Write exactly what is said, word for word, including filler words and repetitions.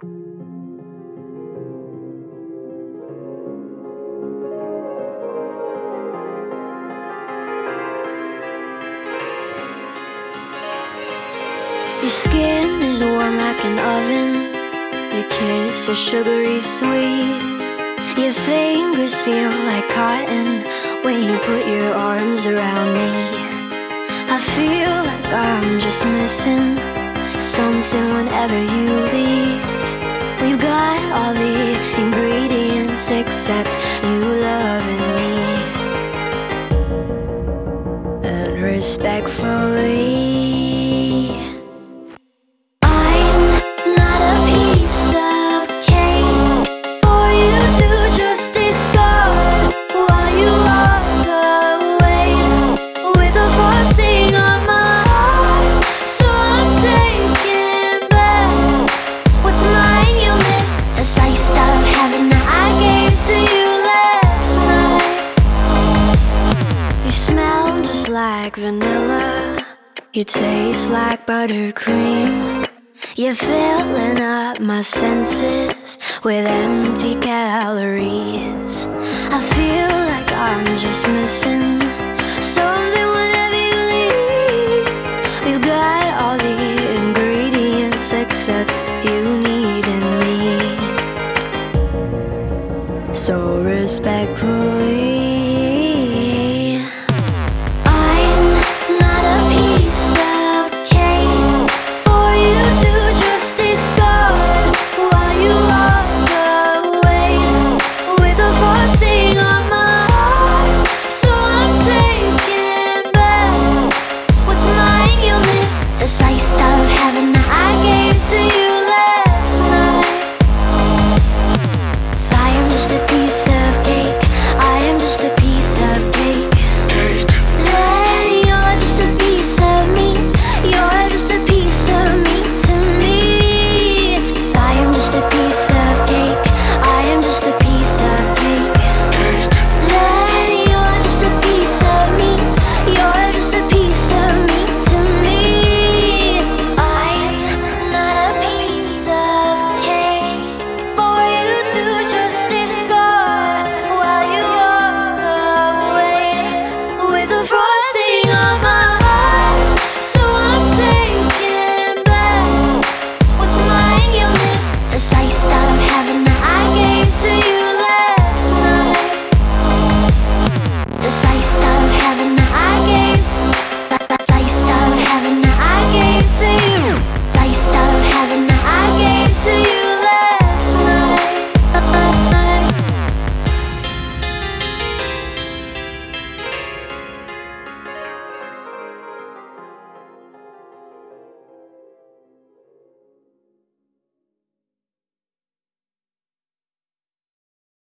Your skin is warm like an oven. Your kiss is sugary sweet. Your fingers feel like cotton when you put your arms around me. I feel like I'm just missing something whenever you leave. We've got all the ingredients except you loving me. And respectfully, like vanilla, you taste like buttercream. You're filling up my senses with empty calories. I feel like I'm just missing something